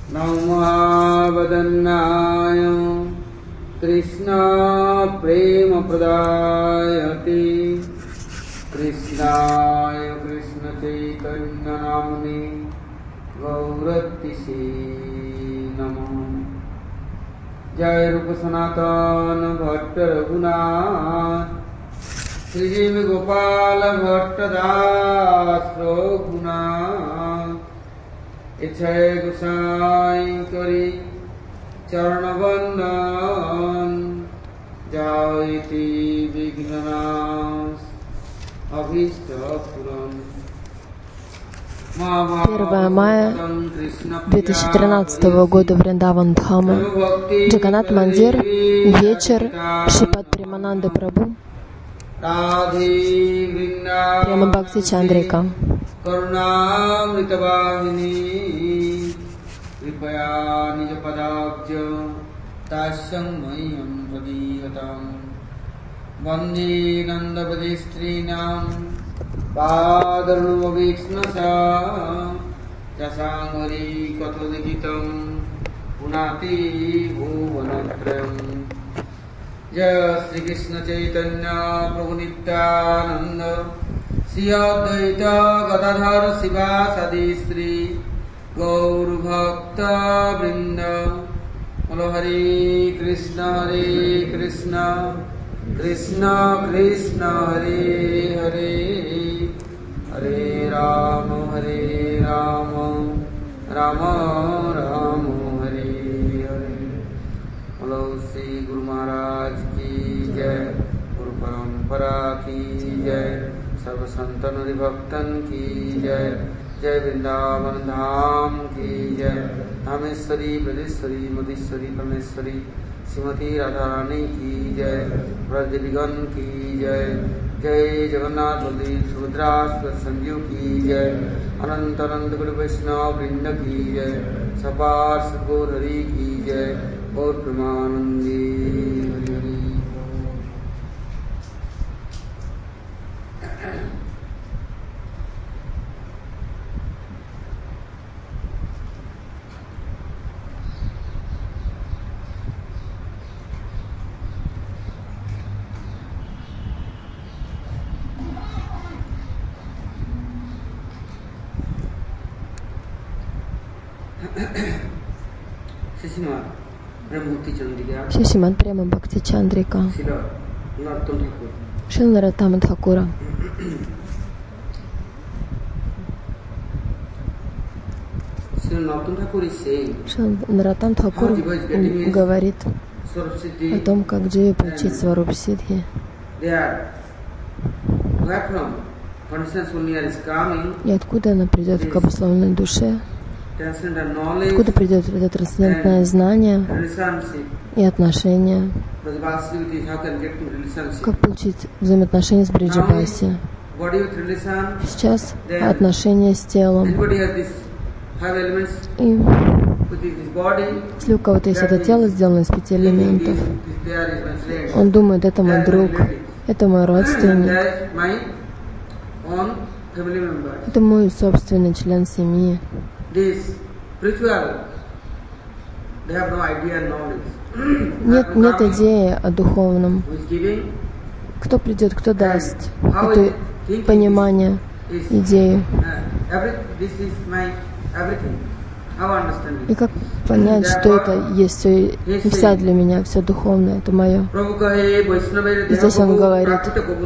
नमोवदन्नाय कृष्णा प्रेम प्रदायते कृष्णाय कृष्ण चैतन्य नाम्ने गौरतिसे नमः। जय रूप सनातन भट्ट रघुनाथ श्रीजीव गोपाल भट्ट दास रघुनाथ इच्छय गोसाई करी चरण वंदन जायति विघ्ननाश अभीष्ट पूरन। 1 мая 2013 года, Вриндаван Дхама, Джаганнат Мандир, вечер, Шрипад Премананда Прабху, Према Бхакти Чандрика. वंदे नंदपदे स्त्रीणां पादरुणवीक्ष्णसा यशांगरी कथोदितं पुनाति भुवनत्रयम्। जय श्री कृष्ण चैतन्य प्रभु नित्यानंद श्री अद्वैत गदाधर शिवासादि श्री गौर भक्त वृंद। बोलो हरे कृष्ण कृष्ण कृष्ण हरे हरे हरे राम राम राम हरे हरे। बोलो श्री गुरु महाराज की जय, गुरु परंपरा की जय, सर्व संतन हरिभक्तन की जय, जय वृंदावन धाम की जय। धामेश्वरी ब्रजेश्वरी मधेश्वरी परमेश्वरी श्रीमती राधा रानी की जय, ब्रजगण की जय, जय जगन्नाथ बलदेव सुभद्रा संजीव की जय, अनंत अनंत गुरु वैष्णव वृंद की जय, सपार सद्गुरु हरि की जय, और प्रेमानंदी हरि हरि। Шримад Према Бхакти Чандрика, Шрила Нароттама Тхакура. Шрила Нароттам Тхакур говорит о том, как Дживе получить Сварупа Сиддхи. И откуда она придет к обусловленной душе, откуда придет это трансцендентное знание и отношения, как получить взаимоотношения с Бриджабаси. Сейчас отношения с телом. И если у кого-то есть это тело, сделано из 5 элементов, он думает, это мой друг, это мой родственник, это мой собственный член семьи. Нет идеи о духовном. Кто придет, кто даст это понимание, идею. И как понять, что это есть все, вся для меня, все духовное, это мое. И здесь он говорит,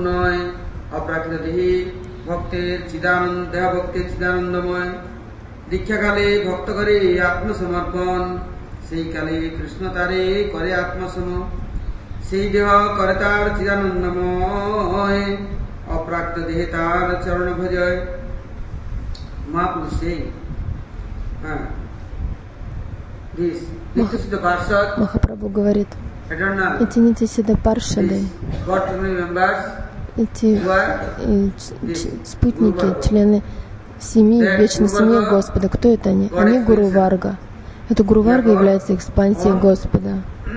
দীক্ষাকালে ভক্ত করে আত্মসমর্পণ, সেই কালে কৃষ্ণ তারে করে আত্মসম, সেই দেহ করে তার চিদানন্দময়, অপ্রাকৃত দেহে তার চরণ ভজয়। মহাপুরুষে Махапрабху говорит, эти нити Сиддха Паршады, эти спутники, члены семьи, вечной семьи Господа. Кто это они? Они Гуру Варга. Это Гуру Варга является экспансией Господа.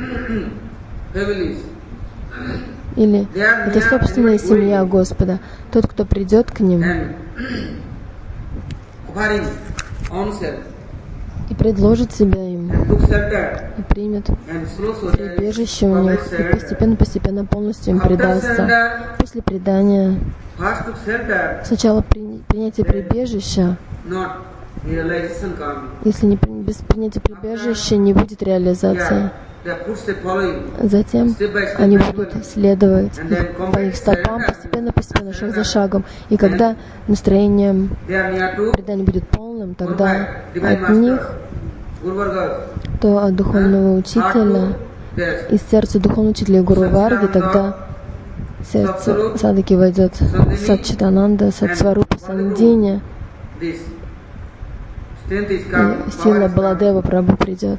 Или это собственная семья Господа. Тот, кто придет к ним и предложит себя им, и примет прибежище у них, и постепенно полностью им предастся. После предания, сначала принятие прибежища, если без принятия прибежища не будет реализации. Затем они будут следовать по их стопам постепенно, шаг за шагом. И когда настроение предания будет полным, тогда от них, то от духовного учителя, из сердца духовного учителя Гуру Варги, тогда сердце садаки войдет Сатчитананда, Сатсварупа Сандини, и сила Баладева Прабху придет.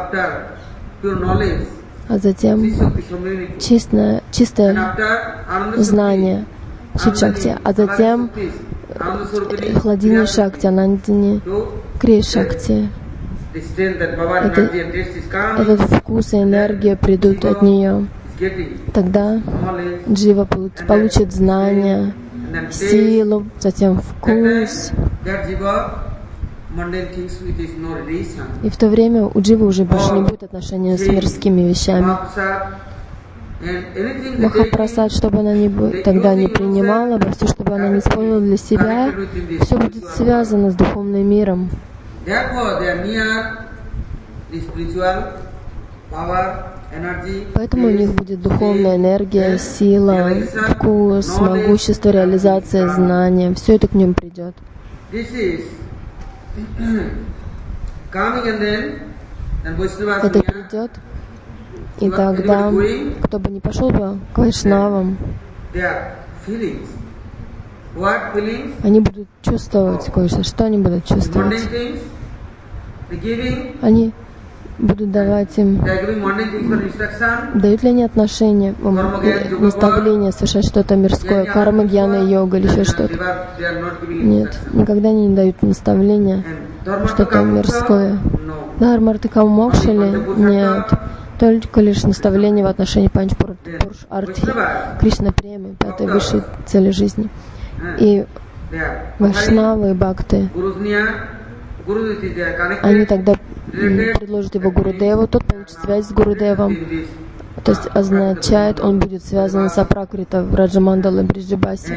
А затем чистое знание Шакти, а затем Хладини Шакти, Анандини Крия Шакти. Этот вкус и энергия придут от нее. Тогда джива получит знания, силу, затем вкус. И в то время у дживы уже больше не будет отношения с мирскими вещами. Махапрасад, чтобы она тогда не принимала бы, все, чтобы она не использовала для себя, все будет связано с духовным миром. Поэтому у них будет духовная энергия, сила, вкус, могущество, реализация, знания. Все это к ним придет. Это придет, и тогда, кто бы не пошел бы к вайшнавам, они будут чувствовать кое-что. Что они будут чувствовать? Они будут давать им, дают ли они отношения, наставления, совершать что-то мирское, карма, гьяна, йога или еще что-то. Нет, никогда они не дают наставления, что-то мирское. Дхарма Артха Мокша ли? Нет. Только лишь наставление в отношении Панчпуруш Артхи, Кришна Премы, пятой высшей цели жизни. И вайшнавы и бхакты, они тогда предложат его Гурудеву, тот получит связь с Гурудевом. То есть означает, он будет связан с Апракрита в Раджамандала Бриджабаси.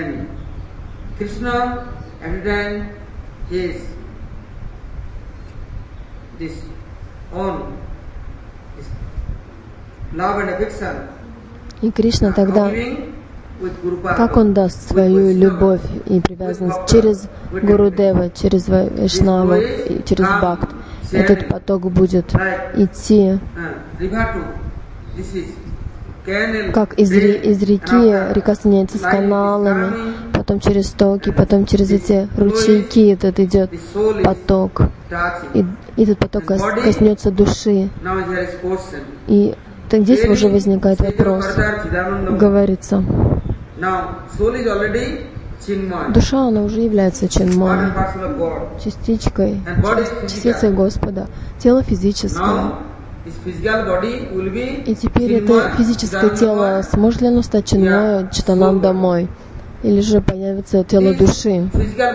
И Кришна тогда, как он даст свою любовь и привязанность через Гурудева, через Вайшнава, через Бхакт, этот поток будет идти, как из реки, река соединяется с каналами, потом через токи, потом через эти ручейки этот идет поток. И этот поток коснется души. И так здесь уже возникает вопрос. Говорится, душа, она уже является Чинмой, частичкой, частицей Господа, тело физическое. И теперь это физическое тело, сможет ли оно стать Чинмой, Читанандамой? Или же появится тело души?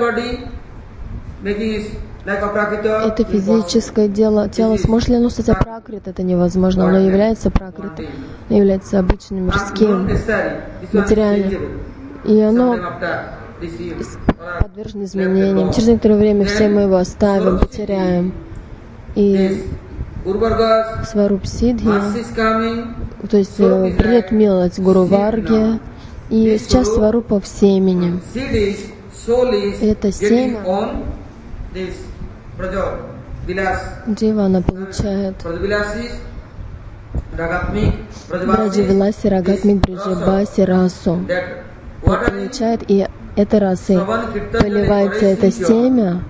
Это физическое тело, сможет ли оно стать Апракрит? Это невозможно. Оно является Пракритом, оно является обычным, мирским, материальным. И оно подвержено изменениям. Через некоторое время все мы его оставим, потеряем. И Сваруб Сиддхи, то есть придет милость Гуру Варги, и сейчас Сварупа в семени. Это семя Джива, она получает Браджавиласи, Рагатмик, Бриджабаси, расу. Получает, и этой расы поливается это семя,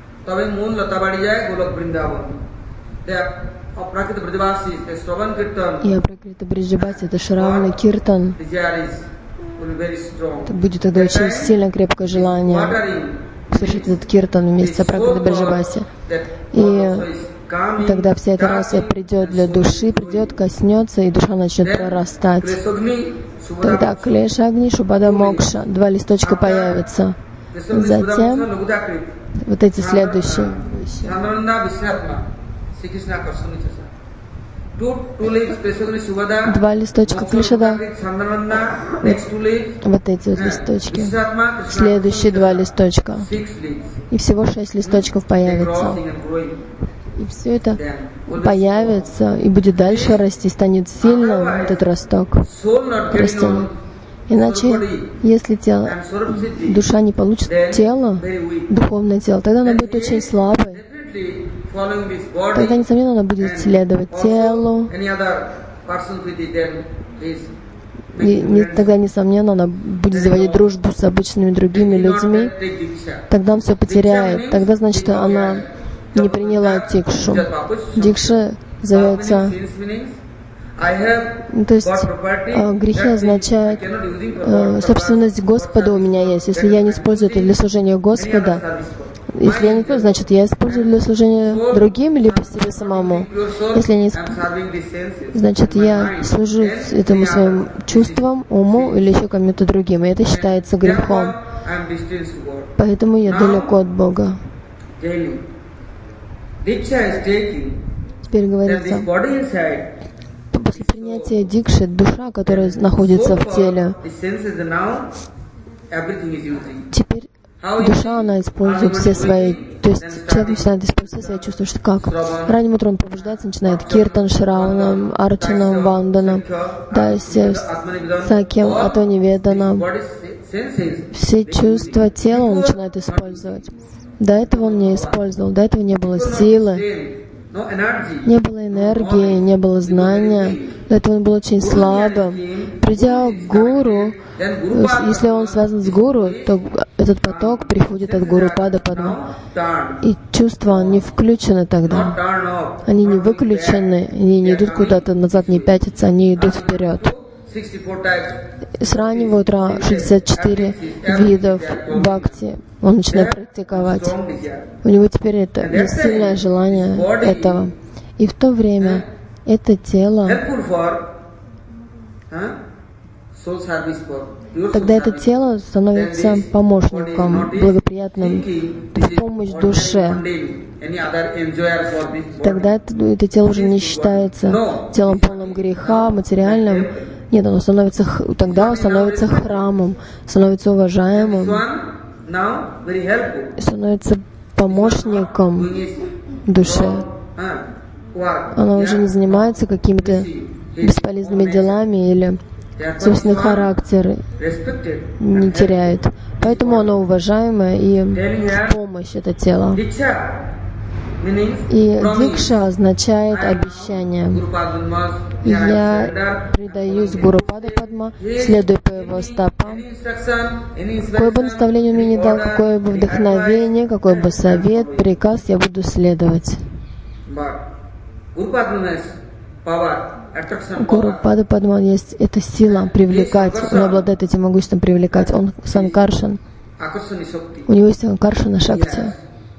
и Апракрита Бриджабаси, это Шравана Киртан. Это будет тогда очень сильно крепкое желание совершить этот киртан вместе с Апракрита Бриджабаси. И тогда вся эта раса придет для души, придет, коснется, и душа начнет прорастать. Тогда Клеша Агни, Шубада Мокша, два листочка появятся. Затем Вот эти следующие вещи. Два листочка Кришада, вот эти вот листочки, следующие два листочка, и всего 6 листочков появится. И все это появится и будет дальше расти, станет сильным этот росток растения. Иначе, если душа не получит тело, духовное тело, тогда она будет очень слабой. Тогда, несомненно, она будет следовать телу. И тогда, несомненно, она будет заводить дружбу с обычными другими людьми. Тогда он все потеряет. Тогда, значит, она не приняла дикшу. Дикша зовется... То есть грехи означают собственность Господа у меня есть. Если я не использую это для служения Господа, если я не использую, значит я использую для служения другим, либо себе самому. Если не значит я служу этому своим чувствам, уму или еще кому-то другим. И это считается грехом. Поэтому я далеко от Бога. Теперь говорится, после принятия дикши, душа, которая находится в теле, теперь душа, она использует все свои, то есть человек начинает использовать свои чувства, что как? Ранним утром он пробуждается, начинает киртан, шраванам, арчанам, ванданам, дайся, сакьям, атониведанам. Все чувства тела он начинает использовать. До этого он не использовал, до этого не было силы. Не было энергии, не было знания, до этого он был очень слабым. Придя к гуру, если он связан с гуру, то этот поток приходит от гуру Пада Падма. И чувства не включены тогда. Они не выключены, они не идут куда-то назад, не пятятся, они идут вперед. С раннего утра 64 видов бхакти он начинает практиковать. У него теперь есть сильное желание этого. И в то время это тело, тогда это тело становится помощником, благоприятным в помощь душе. Тогда это тело уже не считается телом полным греха, материальным. Нет, оно становится, тогда он становится храмом, становится уважаемым, становится помощником душе. Оно уже не занимается какими-то бесполезными делами или собственный характер не теряет. Поэтому оно уважаемое и в помощь это тело. И дикша означает обещание. Я предаюсь Гуру Пада Падма, следуя по его стопам. Какое бы наставление он мне не дал, какое бы вдохновение, какой бы совет, приказ, я буду следовать. Гуру Пада Падма есть эта сила привлекать, он обладает этим могуществом привлекать, он санкаршан. У него есть санкаршана шакти.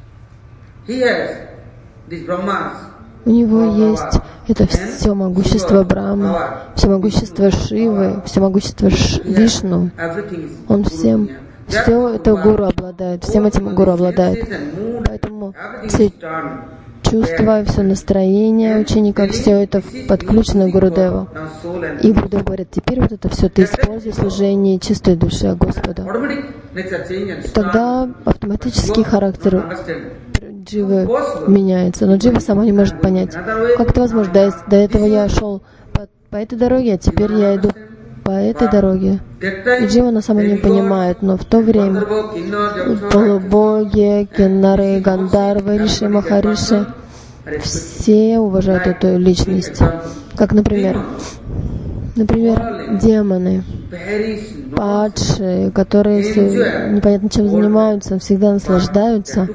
У него есть это все могущество Брахмы, все могущество Шивы, все могущество Вишну. Он все это гуру обладает, всем этим гуру обладает. Поэтому все чувства, все настроение ученика, все это подключено к Гурудеву. И Гурудев говорит, теперь вот это все ты используй в служении чистой души Господа. Тогда автоматически характер дживы меняется, но джива сама не может понять. Как это возможно? До этого я шел по этой дороге, а теперь я иду по этой дороге. И джива на самом деле не понимает, но в то время полубоги, кеннары, гандарвы, риши, махариши, все уважают эту личность. Как, например, демоны, падшие, которые непонятно чем занимаются, всегда наслаждаются.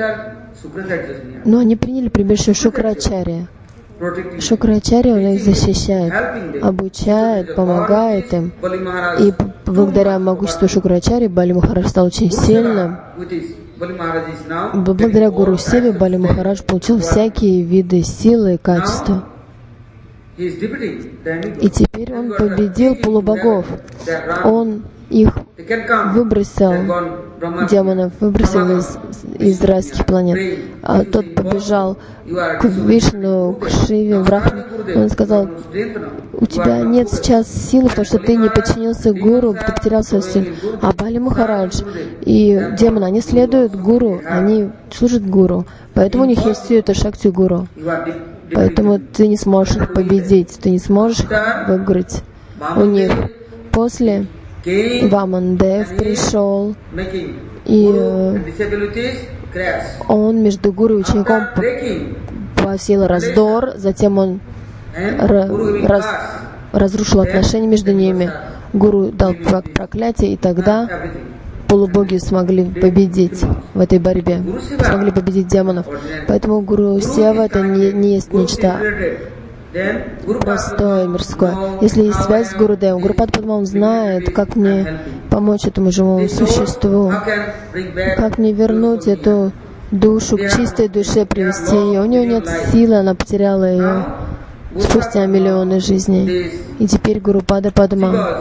Но они приняли прибежище Шукрачарья. Шукрачарья, он их защищает, обучает, помогает им. И благодаря могуществу Шукрачарьи Бали Махарадж стал очень сильным. Благодаря Гуру Севе Бали Махарадж получил всякие виды силы и качества. И теперь он победил полубогов. Он их выбросил, демонов выбросил из райских планет. А тот побежал к Вишну, к Шиве, в Брахме. Он сказал: у тебя нет сейчас силы, потому что ты не подчинился гуру, ты потерял свою силу. А Бали Махарадж и демоны, они следуют гуру, они служат гуру. Поэтому у них есть все это шакти гуру. Поэтому ты не сможешь их победить, ты не сможешь их выиграть у них. После Вамандев пришел, и он между гуру и учеником посеял раздор, затем он разрушил отношения между ними. Гуру дал проклятие, и тогда полубоги смогли победить в этой борьбе, смогли победить демонов. Поэтому Гуру Сева — это не есть нечто простое, мирское. Если есть связь с Гурудевом, Гурупад Падма знает, как мне помочь этому живому существу, как мне вернуть эту душу к чистой душе, привести ее. У нее нет силы, она потеряла ее спустя миллионы жизней. И теперь Гурупада Падма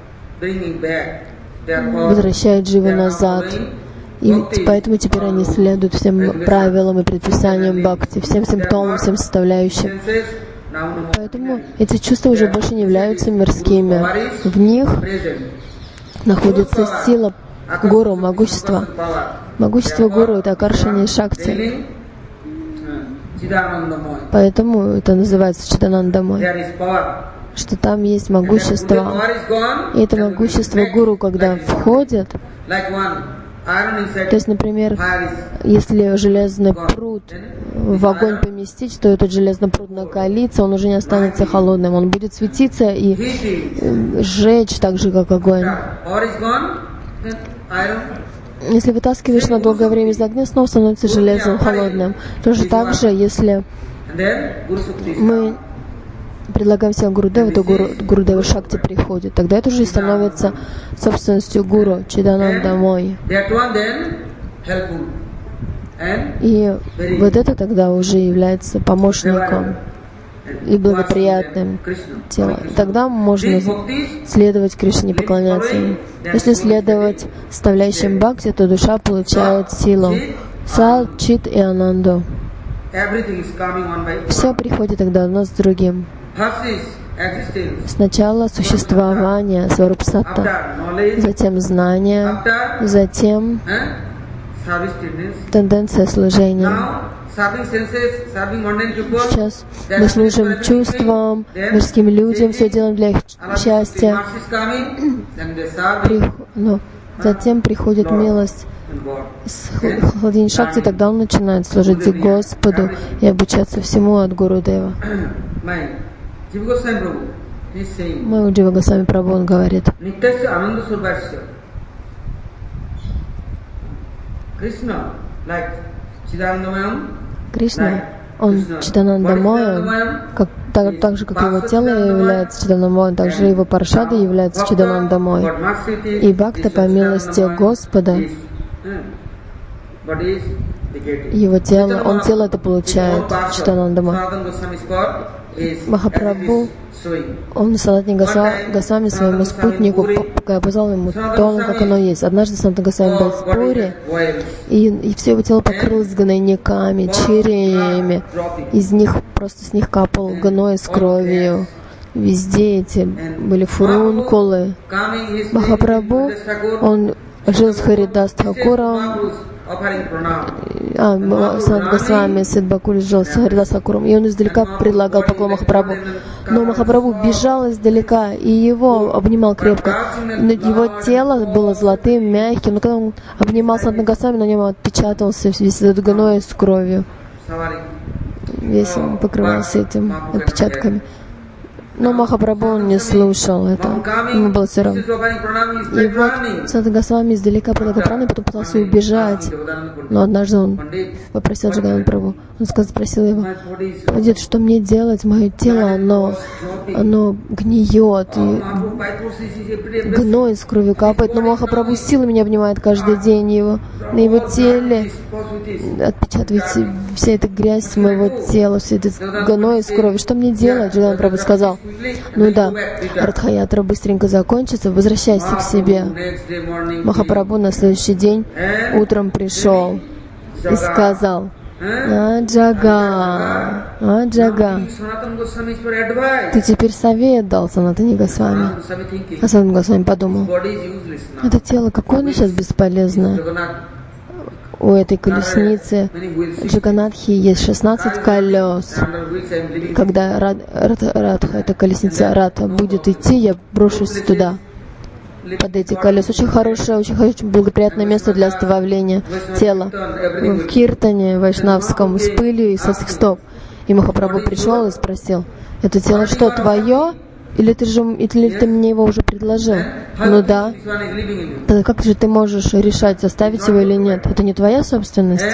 возвращает живо назад. И поэтому теперь они следуют всем правилам и предписаниям бхакти, всем симптомам, всем составляющим. Поэтому эти чувства уже больше не являются мирскими. В них находится сила гуру, могущество. Могущество гуру — это Акаршани Шакти. Поэтому это называется Читанандамой, что там есть могущество. И это могущество гуру, когда входит, то есть, например, если железный пруд в огонь поместить, то этот железный пруд накалится, он уже не останется холодным, он будет светиться и сжечь так же, как огонь. Если вытаскиваешь на долгое время из огня, снова становится железным холодным. Тоже так же, если мы предлагаем всем Гурудеву, то Гурудева Шакти приходит. Тогда это уже становится собственностью гуру, Чиданандамой. И вот это тогда уже является помощником и благоприятным телом. Тогда можно следовать Кришне, поклоняться ему. Если следовать составляющим бхакти, то душа получает силу. Сал, чит и ананду. Все приходит тогда одно с другим. Сначала существование, сварупсатта, затем знание, затем тенденция служения. Сейчас мы служим чувствам, мирским людям, все делаем для их счастья. Но затем приходит милость с Хладини Шакти, тогда он начинает служить Господу и обучаться всему от Гурудева. Мой Джива Госвами Прабху, он говорит: Кришна, он Чиданандамоем, так же, как его тело является Чиданандамоем, так же его Паршада является Чиданандамоем. И Бхакта, по милости Господа, его тело, он тело это получает Чиданандамой. Махапрабху, он Санатани Госвами своему спутнику показал ему то, как оно есть. Однажды Санатани Госвами был в споре, и все его тело покрылось гнойниками, червями. Из них, просто с них капал гной с кровью. Везде эти были фурункулы. Махапрабху, он жил с Харидас Тхакуром, Санат Госвами Сидбакуль жил с Харидас Тхакуром, и он издалека предлагал поклон Махапрабху. Но Махапрабху бежал издалека, и его обнимал крепко. Его тело было золотым, мягким, но когда он обнимал Санат Госвами, на нем отпечатался весь этот гной с кровью. Весь он покрывался этим отпечатками. Но Махапрабху он не слушал это. Ему было все равно. И вот Санат Госвами издалека предлагал прану, потом пытался убежать. Но однажды он попросил Джаганатха Прабху. Он спросил его: «Пандит, что мне делать? Мое тело, оно гниет, и гной с кровью капает. Но Махапрабху силой меня обнимает каждый день. На его теле отпечатывается вся эта грязь с моего тела, все это гной с кровью. Что мне делать?» Джаганатха Прабху сказал: Ну да, Радха-ятра быстренько закончится, возвращайся к себе. Махапрабху на следующий день утром пришел и сказал: Аджага, Аджага, ты теперь совет дал Санатане Госвами. А Санатан Госвами подумал: это тело, какое оно сейчас бесполезное. У этой колесницы Джаганатхи есть 16 колес. Когда Радха, эта колесница Радха, будет идти, я брошусь туда, под эти колеса. Очень хорошее, очень благоприятное место для оставления тела. В киртане вайшнавском с пылью и со стоп. И Махапрабху пришел и спросил: это тело что, твое? Или ты мне его уже предложил? Ну да. Тогда как же ты можешь решать, оставить его или нет? Это не твоя собственность.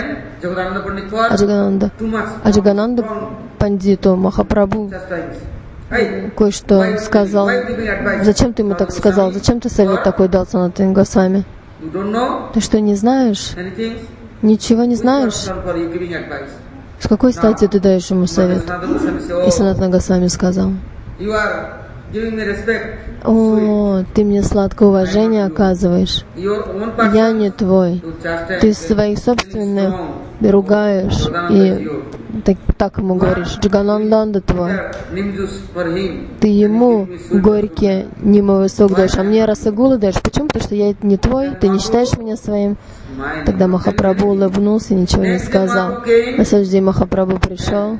Аджагананда Пандиту Махапрабху кое-что сказал. Зачем ты ему так сказал? Зачем ты совет такой дал Санатане Госвами? Ты что, не знаешь? Ничего не знаешь? С какой стати ты даешь ему совет? И Санатана Госвами сказал: о, ты мне сладкое уважение оказываешь. Я не твой. Ты своих собственных ругаешь и так ему говоришь: Джагананда твой. Ты ему горький нимовый сок даешь, а мне расагулы даешь. Почему? Потому что я не твой, ты не считаешь меня своим. Тогда Махапрабху улыбнулся и ничего не сказал. На следующий день Махапрабху пришел.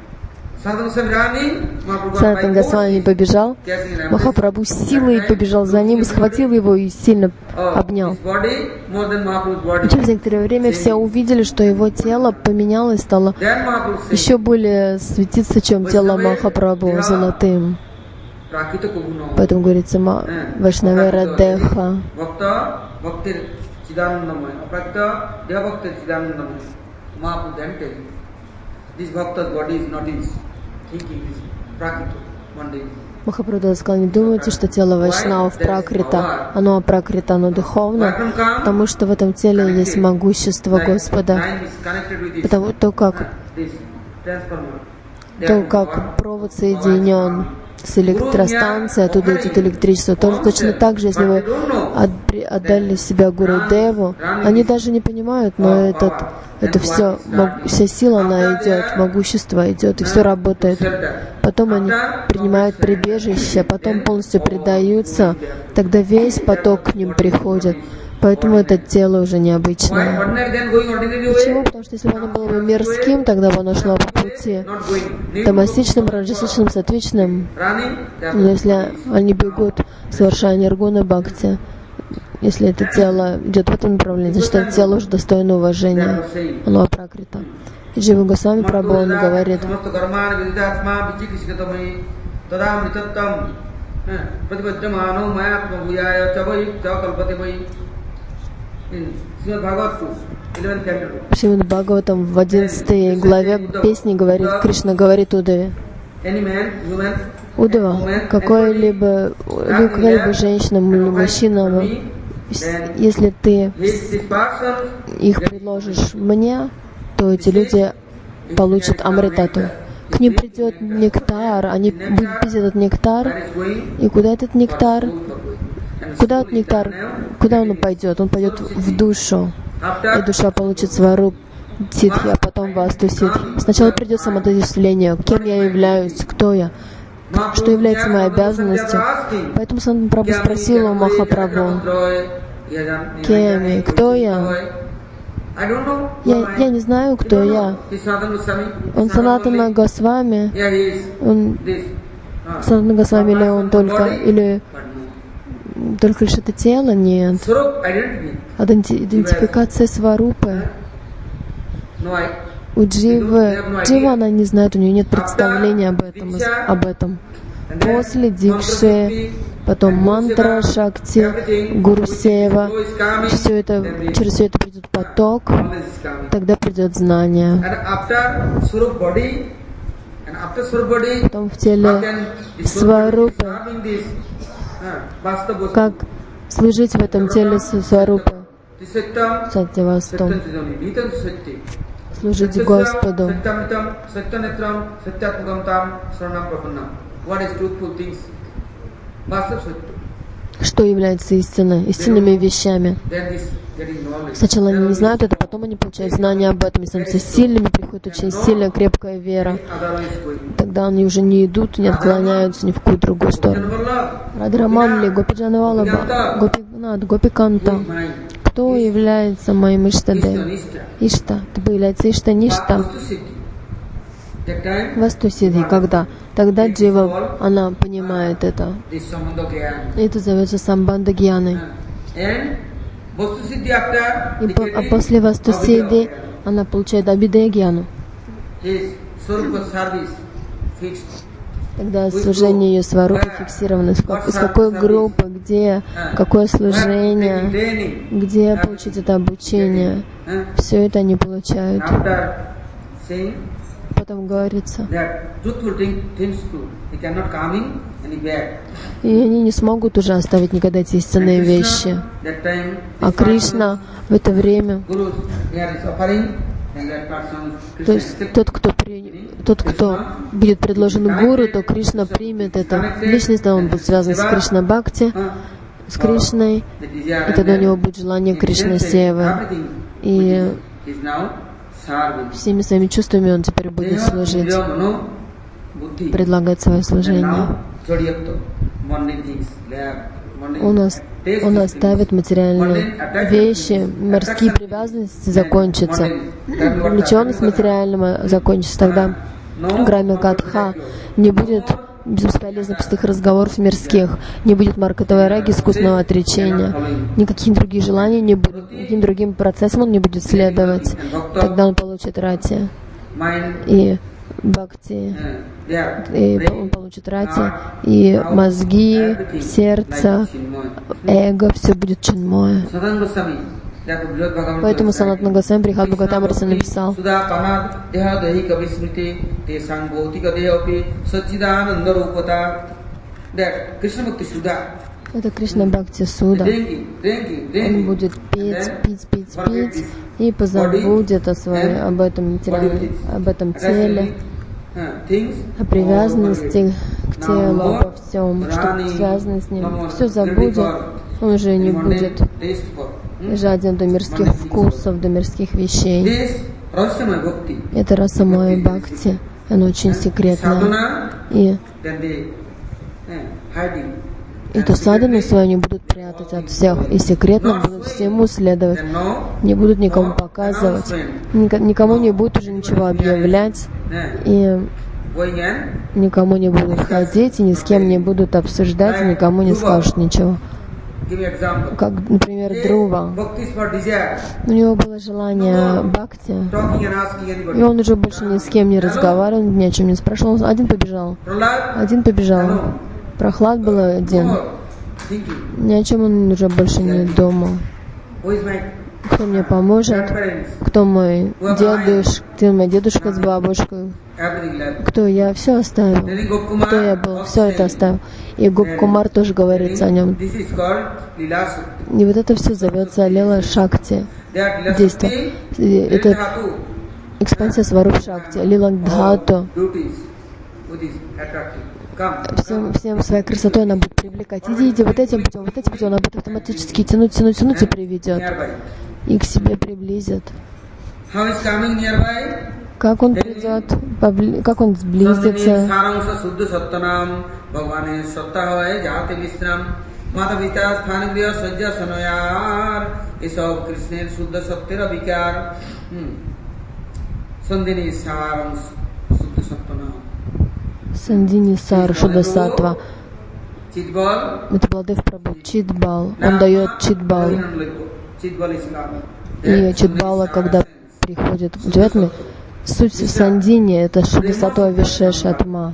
Санатан Госвами побежал. Махапрабху силой побежал за ним, схватил его и сильно обнял. И через некоторое время все увидели, что его тело поменялось, стало еще более светиться, чем тело Махапрабху, золотым. Поэтому говорится Вайшнавера Деха. Махапрабху сказал: не думайте, что тело Вайшнавов пракрита. Оно апракрита, оно духовно, потому что в этом теле есть могущество Господа. Потому то, как провод соединен с электростанцией, оттуда идет электричество. Точно так же, если вы отдали себя Гурудеву, они даже не понимают, но это все, вся сила, она идет, могущество идет, и все работает. Потом они принимают прибежище, потом полностью предаются, тогда весь поток к ним приходит. Поэтому это тело уже необычное. Почему? Потому что если бы оно было бы мирским, тогда бы оно шло по пути тамасичным, раджасичным, сатвичным. Но если они бегут, совершая ниргуна бхакти, если это тело идет в этом направлении, значит, это тело уже достойно уважения. Оно апракрита. И Джива Госвами Прабху, он говорит: Шримад Бхагаватам в 11 главе песни говорит, Кришна говорит Удаве: Удава, какой-либо женщина или мужчина, если ты их предложишь мне, то эти люди получат амритату. К ним придет нектар, они будут пить этот нектар. И куда этот нектар? Куда он пойдет? Он пойдет в душу. И душа получит свару ситхи, а потом васту ситхи. Сначала придет самоотождествление. Кем я являюсь? Кто я? Что является моей обязанностью? Поэтому Санатана Прабху спросил у Махапрабху: кем? Кто я? Я не знаю, кто я. Он Санатана Госвами. Он Санатана Госвами, или он только лишь это тело? Нет. Идентификация сварупы. У Джива она не знает, у нее нет представления об этом. После дикши, потом мантра шакти, гуру сева, через все это придет поток, тогда придет знание. Потом в теле сварупы, как служить в этом теле сварупы, сатьявасту, служить Господу. что является истинными вещами. Сначала они не знают это, потом они получают знания об этом. И становятся сильными, приходит очень сильная, крепкая вера. Тогда они уже не идут, не отклоняются ни в какую другую сторону. Радхараман, Гопиджана Валлабха, Гопинат, Гопиканта. Кто является моим Иштадевом? Ишта. Это является Ишта-Ништа. Васту-сидхи, когда? Тогда джива, она понимает это. Это зовется самбандха-гьяной. А после васту-сидхи она получает абидая-гьяну. Тогда служение ее сварупы фиксировано. Из какой группы, где, какое служение, где получить это обучение. Все это они получают. Потом говорится, и они не смогут уже оставить никогда эти истинные вещи. А Кришна в это время, то есть тот, кто будет предложен гуру, то Кришна примет это. Личность, он будет связан с Кришна-бхакти, с Кришной, и тогда у него будет желание Кришна-севы. И всеми своими чувствами он теперь будет служить, предлагать свое служение. Он оставит материальные вещи, мирские привязанности закончатся. Увлеченность материального закончится, тогда грамя катха не будет бесполезно пустых разговоров мирских, не будет маркотовой раги, искусного отречения, никаких других желаний не будет, никаким другим процессам он не будет следовать. Тогда он получит рати и бхакти, и он получит рати, и мозги, сердце, эго, все будет чинмоя. Поэтому Санатана Госвами Брихад Бхагаватамрита написал: это Кришна Бхакти Суда. Он будет пить и позабудет об этом материале, об этом теле, о привязанности к телу, обо всем, что связано с ним. Все забудет, он уже не будет жаден до мирских вкусов, до мирских вещей. Это расамая бхакти, оно очень секретное. И эту садану свою они будут прятать от всех и секретно будут всему следовать. Не будут никому показывать, никому не будут уже ничего объявлять, и никому не будут ходить, и ни с кем не будут обсуждать, и никому не скажут ничего. Как, например, Друва. У него было желание бхакти, и он уже больше ни с кем не разговаривал, ни о чем не спрашивал. Он один побежал. Прохлад был один. Ни о чем он уже больше не думал. Кто мне поможет? Кто мой дедушка? Кто моя дедушка с бабушкой? Кто я? Все оставил. Кто я был? Все это оставил. И Гоп-Кумар тоже говорится о нем. И вот это все зовется Лила Шакти. Действие. Это экспансия Сваруп Шакти. Лила Дхату. Всем своей красотой она будет привлекать. Идите вот этим путем, она будет автоматически тянуть и приведет. И к себе приблизит. Как он придет, как он сблизится. Сандини Сар Шудасатва. Это Баладев Прабху. Читбал. Он дает читбал. И читбала, когда приходит к джатме, суть в Сандине — это Шудасатва Вишеша Атма.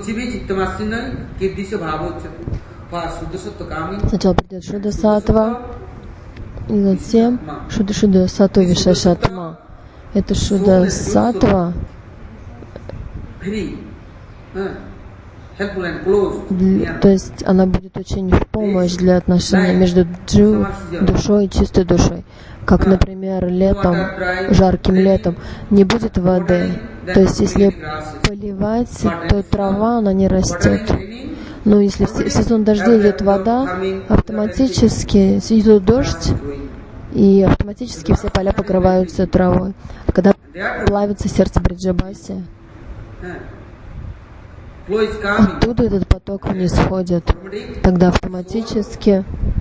Сначала придет Шудасатва, и затем Шудасатва Вишеша Атма. Это Шудасатва то есть она будет очень в помощь для отношений между душой и чистой душой. Как, например, летом, жарким летом, не будет воды, То есть, если поливать, то трава, она не растет. Но если в сезон дождей идет вода, автоматически идет дождь, и автоматически все поля покрываются травой. Когда плавится сердце Бриджабаси, оттуда этот поток вниз сходит. Тогда автоматически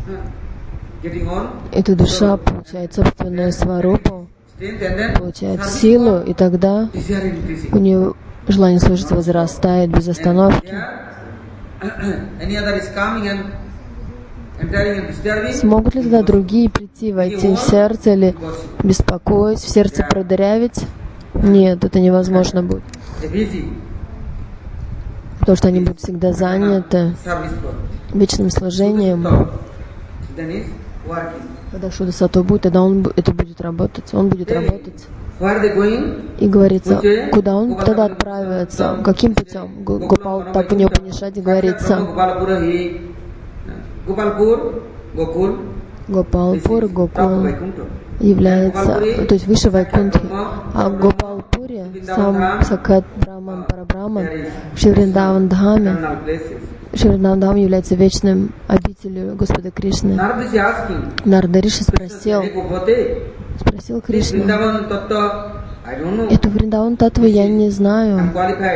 эта душа получает собственную сварупу, получает силу, и тогда у нее желание служить возрастает без остановки. Смогут ли тогда другие прийти, войти в сердце или беспокоить, в сердце продырявить? Нет, это невозможно будет. Потому что они будут всегда заняты вечным служением. Когда Шуда Саттва будет, тогда это будет работать. Он будет работать. И говорится, куда он тогда отправится, каким путем. Гопал Тапани Упанишаде говорится, Гопалпур, Гокул является, то есть выше Вайкунтхи, а в Гопалпуре сам Сакат Брахман Парабрахман в Шри-Вриндаван Дхаме. Шри-Вриндаван Дхам является вечным обителью Господа Кришны. Нарада Риши спросил Кришну, эту Вриндаван Таттву я не знаю,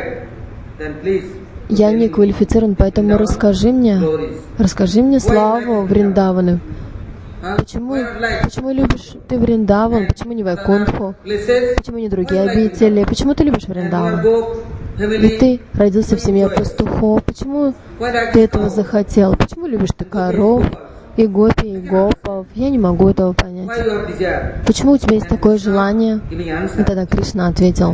я не квалифицирован, поэтому расскажи мне славу Вриндаваны. Почему любишь ты Вриндаван? Почему не Вайкунтху? Почему не другие обители? Почему ты любишь Вриндаван? Ведь ты родился в семье пастухов. Почему ты этого захотел? Почему любишь ты коров, и гопи, и гопов? Я не могу этого понять. Почему у тебя есть такое желание? И тогда Кришна ответил,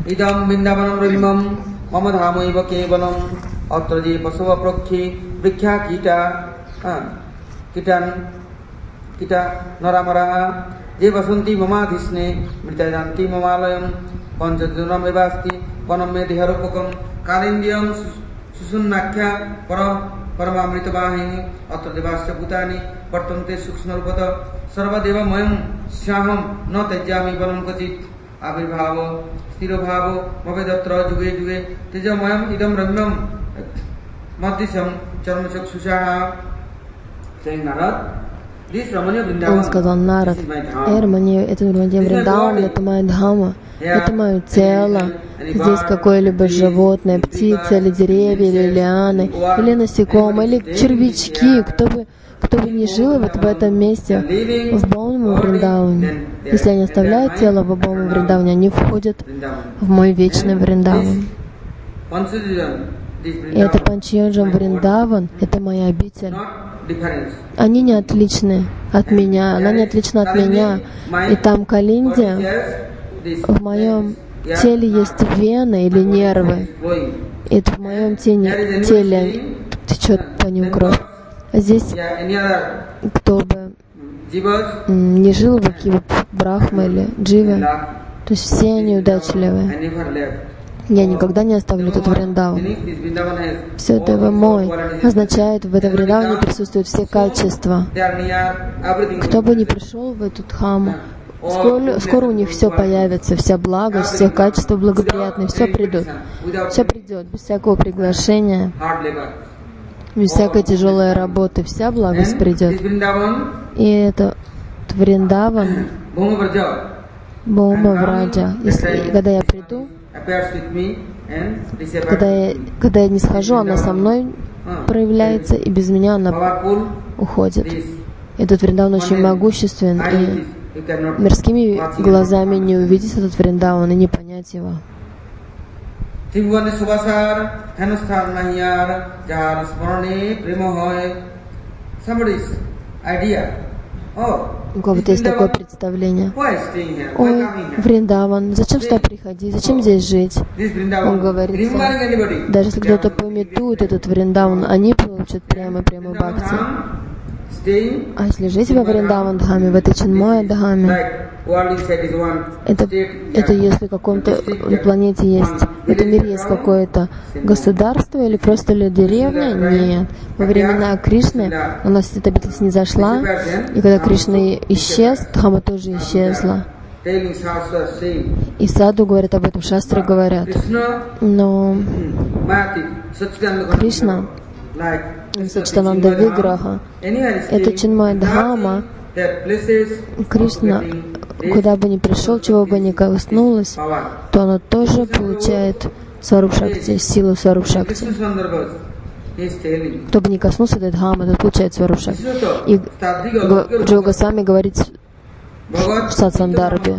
Kita naramaraha je vasanti mama dhisne mritayanti mamalayam panchadunam evasti vanamme diharupakam kalindiyam susunnakya paramamritavahini atra devasya bhutani vartante sukshnarupata sarvadeva mayam syaham na tajyami balam kachit avirbhavo sthirobhavo bhavedatra juge juge tejamayam idam ramyam madhyasam charmachakshusaha saying Narad. Он сказал, Нарад, это Вриндаван, это моя Дхама, это мое тело. Здесь какое-либо животное, птица, или деревья, или лианы, или насекомые, или червячки, кто бы ни жил в этом месте, в Бхауму Вриндаване. Если они оставляют тело в Бхауму Вриндаване, они входят в мой вечный Вриндаван. И это Панчьоджам Вриндаван, это моя обитель. Они не отличны от меня, она не отлична от меня. И там Калинде, в моем теле есть вены или нервы. И в моем теле течет по ним кровь. А здесь, кто бы не жил в Акива Брахма или Дживы, то есть все они удачливые. Я никогда не оставлю этот Вриндаван. Все это мой означает, в этом Вриндаване присутствуют все качества. Кто бы ни пришел в эту Дхаму, скоро у них все появится, вся благость, все качества благоприятные, все придут. Все придет, без всякого приглашения, без всякой тяжелой работы, вся благость придет. И это Вриндаван, Бхаума Враджа. Когда я приду, когда я не схожу, она со мной проявляется, и без меня она уходит. Этот Вриндаван очень могуществен, и мирскими глазами не увидеть этот Вриндаван и не понять его. У кого-то есть такое представление. Ой, Вриндаван, зачем сюда приходить, зачем здесь жить? Он говорит, даже если кто-то пометует этот Вриндаван, они получат прямо бхакти. А если жить во Вриндаван Дхаме, в этой Чинмая Дхаме, это если в каком-то планете есть, в этом мире есть какое-то государство или просто ли деревня? Нет. Во времена Кришны у нас эта обитель не зашла, и когда Кришна исчез, Дхама тоже исчезла. И саду говорят об этом, шастры говорят. Но Кришна, Сачитананда Виграха, это Чинмай Дхама. Кришна, куда бы ни пришел, чего бы ни коснулось, то оно тоже получает Сварупшакти, силу Сварупшакти. Кто бы ни коснулся этой Дхамы, тот получает Сварупшакти. И Джива Госвами говорит в Сатсандарбе.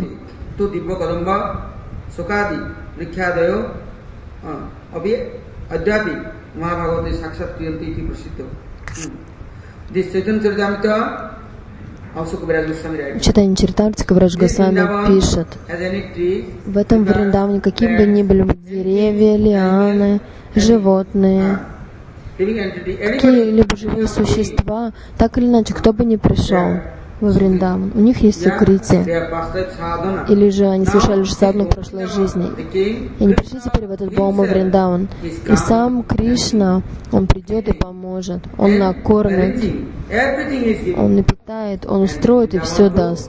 Читание Чаритамрити Кавирадж Госвами пишет: в этом Вриндаване какие бы ни были деревья, лианы, животные, какие-либо живые существа, так или иначе, кто бы ни пришел во Вриндаван, у них есть сукрити, или же они совершали же садхану в прошлой жизни, и они пришли теперь в этот Бхаума Вриндаван, и сам Кришна, он придет и поможет, он накормит, он напитает, он устроит и все даст.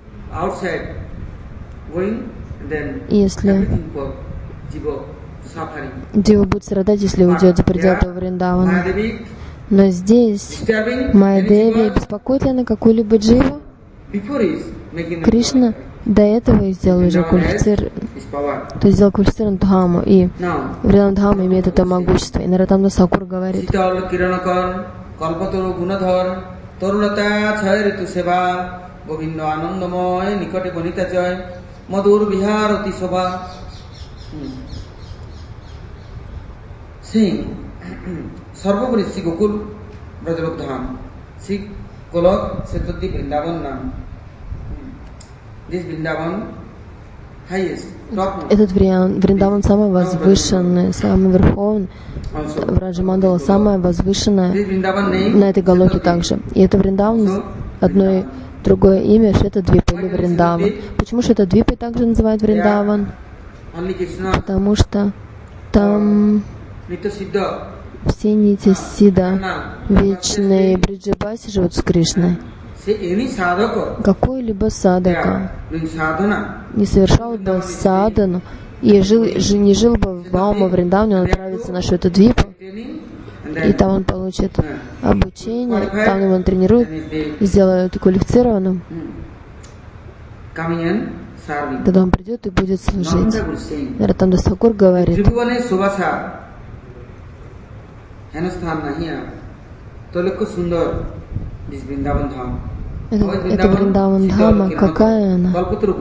И если Джива будет страдать, если уйдет за пределы этого Вриндавана. Но здесь Майя-деви беспокоит ли она какую-либо дживу? Кришна до этого сделал уже квалифицированную Дхаму, и Вриндаван Дхама имеет это могущество. И Нароттама Дас Тхакур говорит: सर्वोपरि श्री गोकुल ब्रजलोक धाम श्री गोलोक चतुर्थी वृंदावन नाम this Vrindavan highest top. Этот Вриндаван самый возвышенный, самый верховный, Враджа-мандала самая возвышенная на этой Галоке также. И это Вриндаван, одно другое имя Шветадвипа или Вриндаван. Почему Шветадвипа также называют Вриндаван? Потому что там все нити Сида, вечные Бриджабаси живут с Кришной. Какой-либо садака не совершал бы садану и не жил бы в Бхаума Вриндаване, он отправится на Шветадвипу, и там он получит обучение, там его тренируют, сделают квалифицированным. Тогда он придет и будет служить. Нароттама Дас Тхакур говорит: это Вриндаван Дхама, какая она?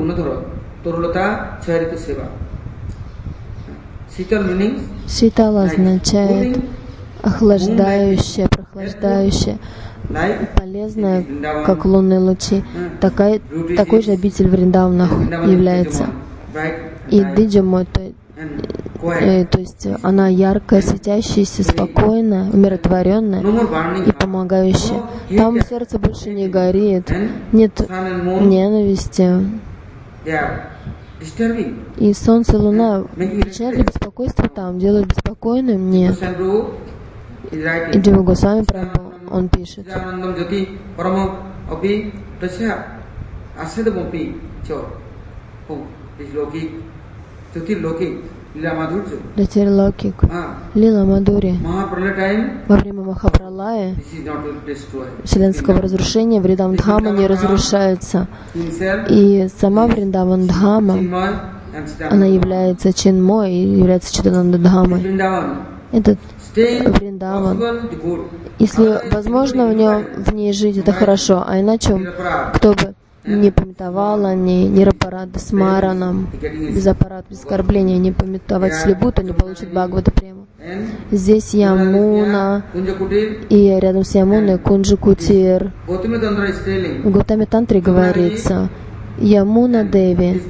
Шитала означает охлаждающее, прохлаждающее, полезное, как лунные лучи. Такой же обитель Вриндавана является. И Диджамой, то есть она яркая, светящаяся, спокойная, умиротворенная и помогающая. Там сердце больше не горит, нет ненависти. И солнце и луна причиняют ли беспокойство там, делают беспокойным? Нет. И Джива Госвами Прабху, он пишет: Датир Лаукик, Лила Мадури. Во время Махапралая, вселенского разрушения, Вриндаван Дхама не разрушается. И сама Вриндаван Дхама, она является Чинмой и является Читананда Дхамой. Этот Вриндаван, если возможно в ней жить, это хорошо, а иначе кто бы не пометовал о ней, не рапарат с мараном, без аппарата, без оскорбления, не пометовать слепу, то не получит Бхагавата Прему. Здесь Ямуна, и рядом с Ямуной Кунджа Кутир. В Готами Тантре говорится: Ямуна Деви,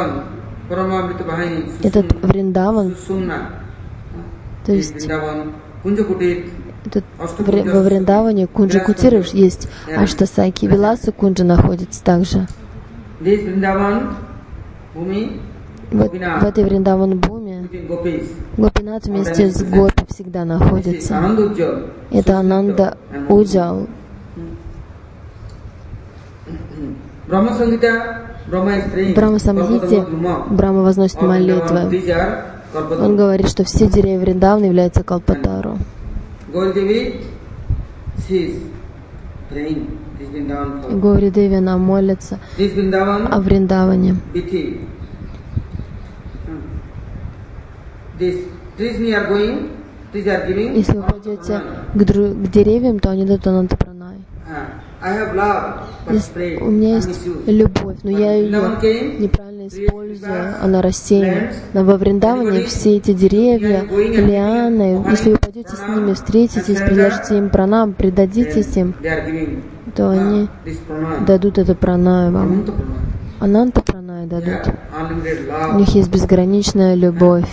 этот Вриндаван, то есть во Вриндаване Кунджа Кутир есть Аштасаки, Виласа Кунджа находится также. В этой Вриндаван Бхуми Гопинат вместе с Гопи всегда находится. Это Ананда Брахма Самхите, Брахма возносит молитвы. Он говорит, что все деревья Вриндавана являются Калпатару. Гаури Деви, она молится о Вриндаване. Если вы пойдете к деревьям, то они дадут анантапранай. У меня есть любовь, но я ее неправильно использую, она растение. Но во Вриндаване все эти деревья, лианы, если вы пойдете с ними, встретитесь, предложите им пранам, предадитесь им, то они дадут это пранай вам. Ананта пранай дадут. У них есть безграничная любовь.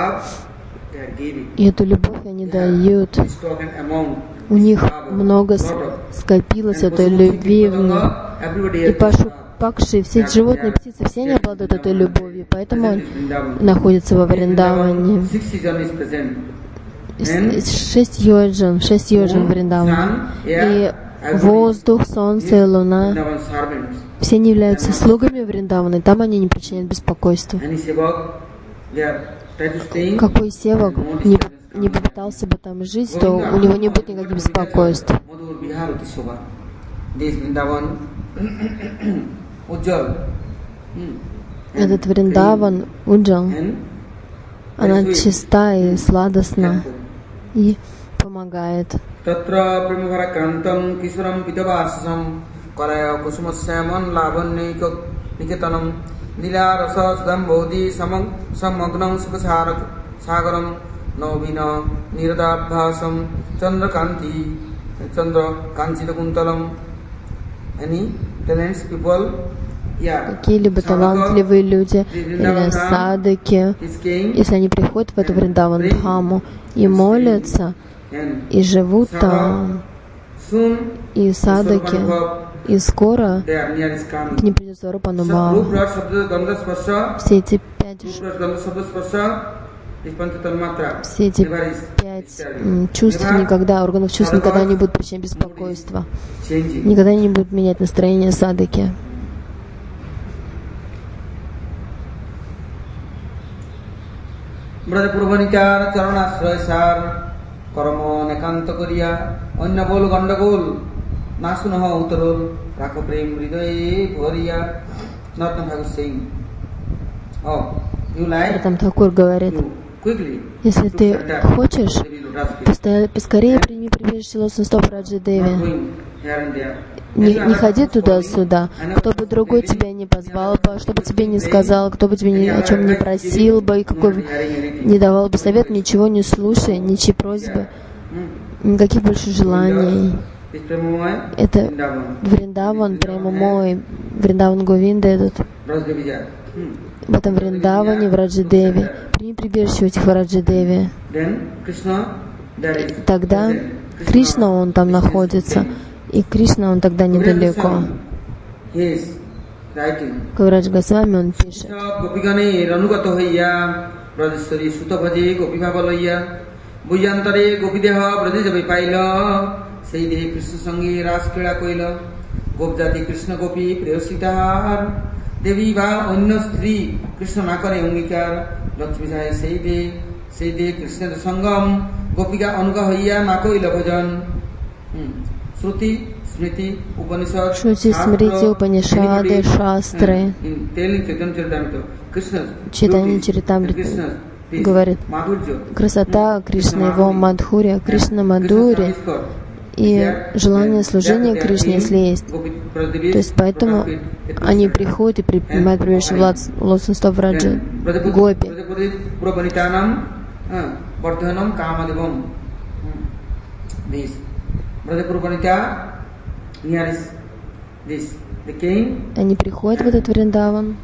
И эту любовь они дают. У них много скопилось этой любви в них. И Пашу Пакши, все животные, птицы, все они обладают этой любовью, поэтому он находится во Вриндаване. 6 йоджин в Вриндаване. И воздух, солнце и луна, все они являются слугами Вриндавана, и там они не причиняют беспокойства. Какой севак не попытался бы там жить, то у него не будет никаких беспокойств. Этот Вриндаван, Уджал, она чиста и сладостна и помогает. Какие-либо талантливые люди или садыки, если они приходят в эту Вриндаван-дхаму и молятся, и живут там, и садыки, и скоро к ним придет Сварупа Анубхава. Все эти 5 чувств никогда, органов чувств никогда не будут причинять беспокойства, никогда не будут менять настроение садыки. Там Такур говорит, если ты хочешь, поскорее прими прибежище лотосных стоп Раджи Деви. Не ходи туда-сюда. Кто бы другой тебя не позвал бы, что бы тебе не сказал, кто бы тебе ни о чем не просил бы, и какой бы не давал бы совет, ничего не слушай, ничьи просьбы, никаких больше желаний. Это Вриндаван, прямо мой, Вриндаван Говинда этот. В этом Вриндаване, в Раджи Деви. Прими прибежище у этих Раджи Деви. Тогда Кришна, он там находится. И Кришна, он тогда недалеко. Кавирадж Госвами, он пишет. देवी बा अन्य स्त्री कृष्ण ना करे अंगीकार लक्ष्मी जाए सही दे कृष्ण संगम गोपिका अनुगा हइया ना कोई भजन श्रुति स्मृति उपनिषद Шрути, Смрити, Упанишады, Шастры. Читание Чаритамрита говорит, красота Кришны, его Мадхурья, Кришна Мадхури и желание служения Кришне, если есть. То есть поэтому они приходят и принимают прибежище в лотосных стоп Раджи Гопи. Они приходят в этот Вриндаван,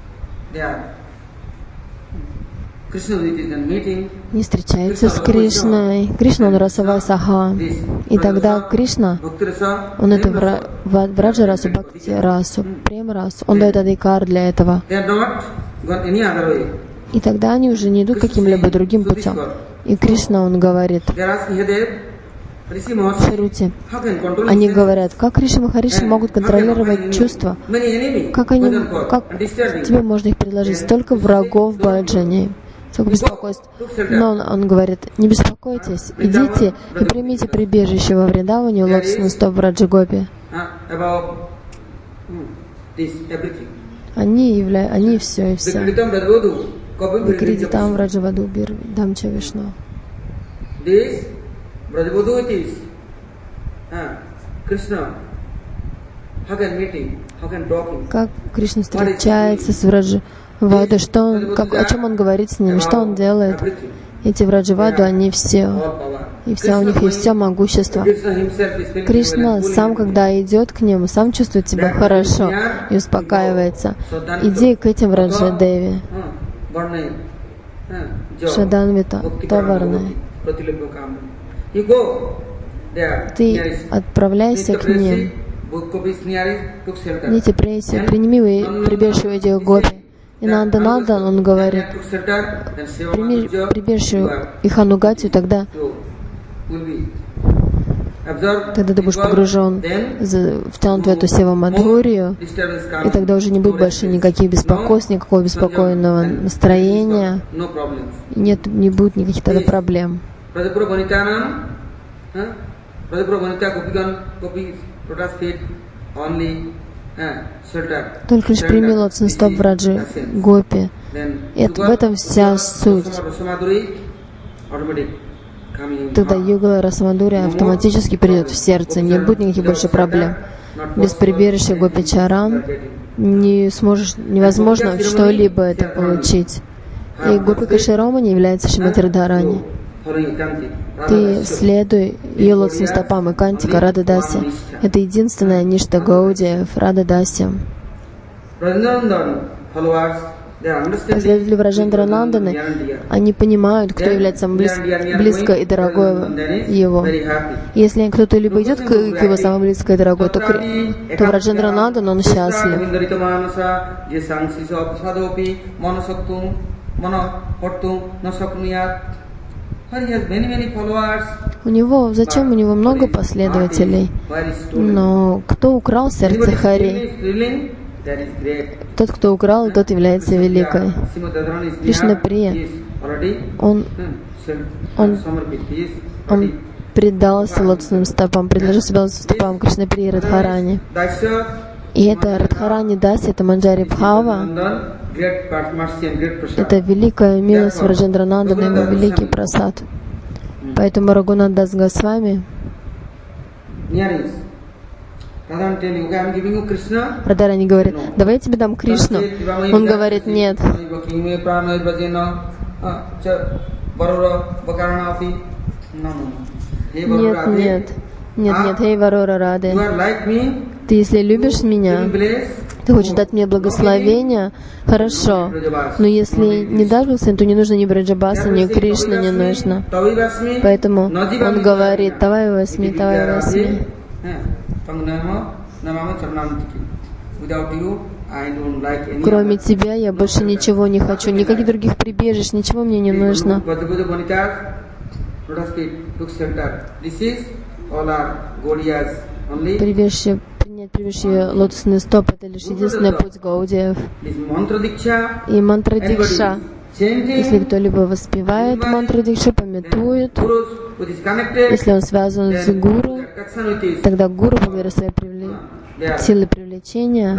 не встречаются с Кришной. Кришна, он расава саха. И тогда Кришна, он это враджа расу, бхакти расу, прем расу. Он дает адhikар для этого. И тогда они уже не идут каким-либо другим путем. И Кришна, он говорит, Шрути. Они говорят, как Риши Махариши могут контролировать чувства? Как тебе можно их предложить? Столько врагов в баджане, столько беспокойств. Но он говорит, не беспокойтесь, идите и примите прибежище во Вриндаване у лотосных стоп Враджагопи. Они все и вся. Викридитам Враджаваду Бир Дамча Вишну. Как Кришна встречается с Враджавадой, о чем он говорит с ними, что он делает. Эти Враджаваду, они все, и у них есть все могущество. Кришна сам, когда идет к нему, сам чувствует себя хорошо и успокаивается. Иди к этим Враджадеви. Шаданвита, Таварной. Ты отправляйся к ним. Нити Прейси, прими прибежище у этих гопи. И Нандан, он говорит, прими прибежище их анугатию, тогда ты будешь погружен, втянут в эту сева Мадхурию, и тогда уже не будет больше никаких беспокойств, никакого беспокойного настроения, и не будет никаких тогда проблем. Только лишь прими лотосный стоп Враджи Гопи. И в этом вся суть. Тогда Югала Расамадури автоматически придет в сердце, не будет никаких больше проблем. Без прибежища Гопи Чаран невозможно что-либо это получить. И Гопи Каширома не является Шримати Радхарани. Ты следуй ее лотосным стопам и Кантика Рада Даси. Это единственная Ништа Гаудия Рада Даси. Последователи Враджендра Нанданы, они понимают, кто является самым близко и дорогой его. Если кто-то либо идет к его самому близко и дорогой, то Враджендра Нандан, он счастлив. Зачем у него много последователей? Но кто украл сердце Хари? Тот, кто украл, тот является великой. Кришна Прия, он предался лотосным стопам, предложил себя лотосным стопам Кришна Прия Радхарани. И это Радхарани Даси, это Манджари Бхава, это великая милость Враджендра Нандана, его великий прасад. Поэтому Рагунат Дас Госвами, Радхарани говорит, давай я тебе дам Кришну. Он говорит, нет. Нет, Хей Варора Рады. Ты, если любишь меня, ты хочешь дать мне благословение, хорошо. Но если не дашь благословение, то не нужно ни Браджабаса, ни Кришна не нужно. Поэтому он говорит, Тавай Васми. Кроме тебя я больше ничего не хочу, никаких других прибежищ, ничего мне не нужно. Прибежище, принять прибежище лотосный стоп, это лишь единственный путь Гаудиев. И мантра Дикша. Если кто-либо воспевает мантру Дикши, памятует, если он связан с гуру, тогда гуру, благодаря своей силе привлечения,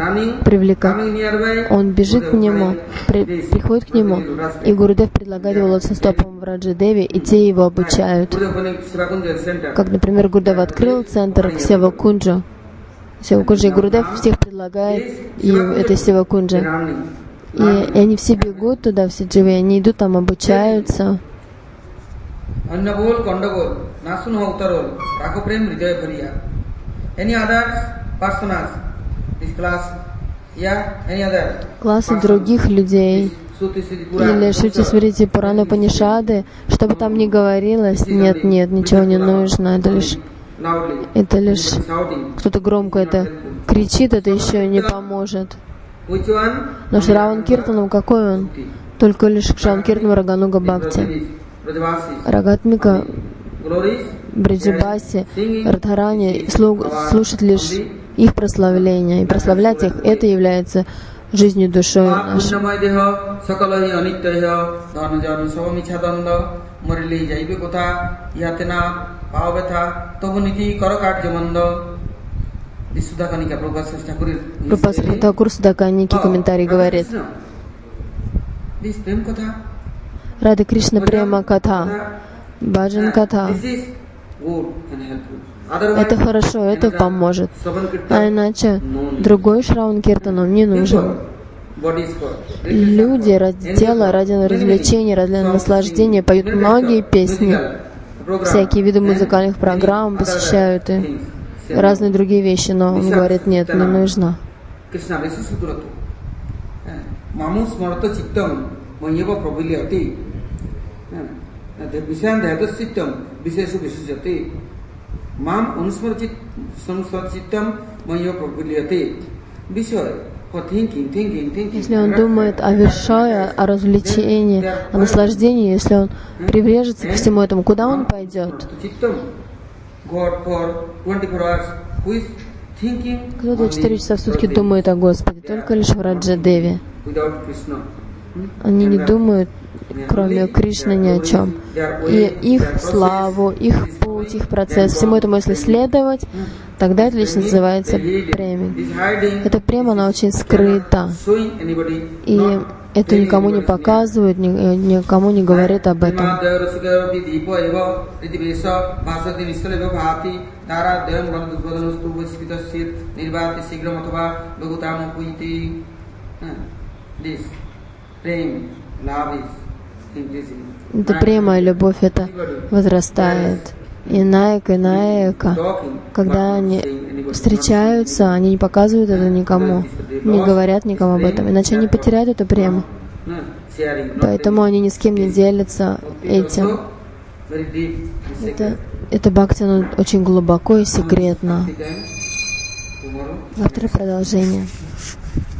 он бежит к нему, приходит к нему, и Гурудев предлагает его лотосным стопам Враджадеви, и те его обучают. Как, например, Гурудев открыл центр в Севакунджу, и Гурудев всех предлагает этой Севакунджи. И они все бегут туда, все дживы, они идут там, обучаются. Классы других людей или Шрути Смрити Пурана Панишады, что бы там ни говорилось, нет, ничего не нужно, это лишь кто-то громко это кричит, это еще не поможет. Но Шраван Киртанам какой он? Только лишь Шраван Киртанам Рагануга Бхакти. Рагатмика Бриджабасе, Радхарани, слушать лишь их прославление и прославлять их, это является жизнью душой нашей. Прабхупада Тхакур Судаканики комментарий говорит: Рада Кришна Према Катха, Баджан Катха. Это хорошо, это поможет. А иначе другой Шраван Киртан он не нужен. Люди ради тела, ради развлечения, ради наслаждения поют многие песни, всякие виды музыкальных программ, посещают и разные другие вещи, но он говорит, нет, не нужно. Если он думает о вишае, о развлечении, о наслаждении, если он привяжется ко всему этому, куда он пойдет? Кто 24 часа в сутки думает о Господе, только лишь в Раджа-деве. Они не думают, кроме Кришны, ни о чем. И их славу, их путь, их процесс, всему этому, если следовать, тогда это лишь называется премией. Эта према, она очень скрыта. И это никому не показывают, никому не говорит об этом. Это према и любовь, это возрастает. И наека, когда они встречаются, они не показывают это никому, не говорят никому об этом, иначе они потеряют эту прему. Поэтому они ни с кем не делятся этим. Это бхакти, оно очень глубоко и секретно. Завтра продолжение.